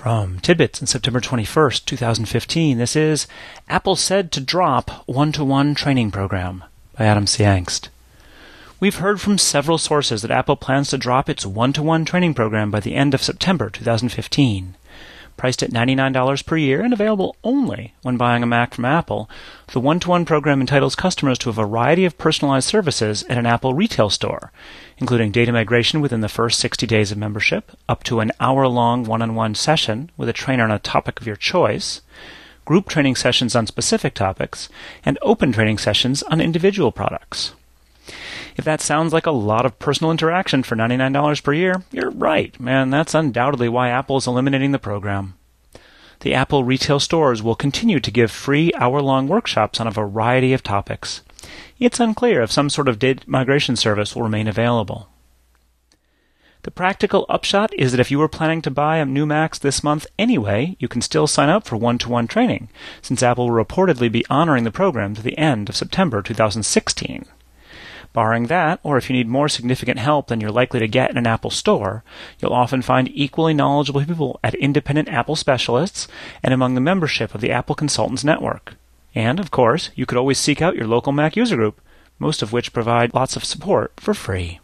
From Tidbits on September 21st, 2015, this is Apple Said to Drop One-to-One Training Program by Adam C. Angst. We've heard from several sources that Apple plans to drop its one-to-one training program by the end of September 2015. Priced at $99 per year and available only when buying a Mac from Apple, the one-to-one program entitles customers to a variety of personalized services at an Apple retail store, including data migration within the first 60 days of membership, up to an hour-long one-on-one session with a trainer on a topic of your choice, group training sessions on specific topics, and open training sessions on individual products. If that sounds like a lot of personal interaction for $99 per year, you're right, and that's undoubtedly why Apple is eliminating the program. The Apple retail stores will continue to give free hour-long workshops on a variety of topics. It's unclear if some sort of data migration service will remain available. The practical upshot is that if you were planning to buy a new Macs this month anyway, you can still sign up for one-to-one training, since Apple will reportedly be honoring the program to the end of September 2016. Barring that, or if you need more significant help than you're likely to get in an Apple store, you'll often find equally knowledgeable people at independent Apple specialists and among the membership of the Apple Consultants Network. And, of course, you could always seek out your local Mac user group, most of which provide lots of support for free.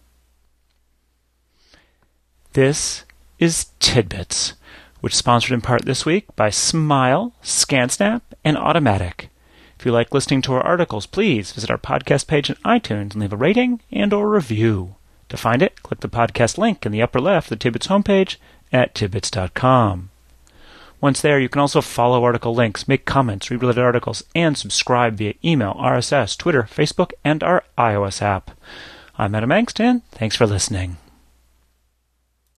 This is Tidbits, which is sponsored in part this week by Smile, ScanSnap, and Automatic. If you like listening to our articles, please visit our podcast page on iTunes and leave a rating and/or review. To find it, click the podcast link in the upper left of the Tidbits homepage at tidbits.com. Once there, you can also follow article links, make comments, read related articles, and subscribe via email, RSS, Twitter, Facebook, and our iOS app. I'm Adam Angst, and thanks for listening.